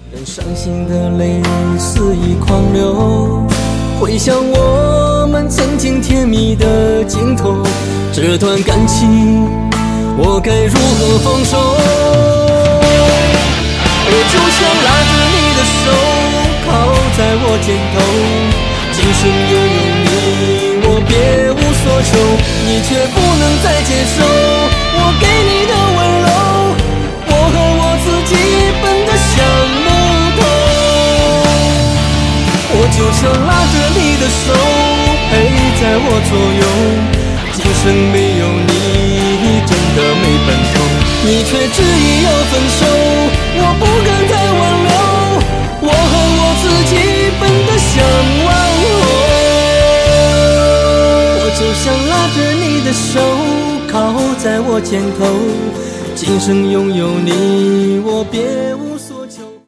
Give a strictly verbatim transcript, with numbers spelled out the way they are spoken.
任伤心的泪肆意狂流，回想我们曾经甜蜜的镜头，这段感情我该如何放手？我就想拉着你的手，靠在我肩头，今生拥有你，我别无所求，你却不能再接受我给你的温柔。我和我自己笨得像木头，我就想拉着你的手，陪在我左右，今生没有你真的没奔头，你却执意要分手，我不敢再挽留，我和我自己笨得像玩偶。我就想拉着你的手，靠在我肩头，今生拥有你，我别无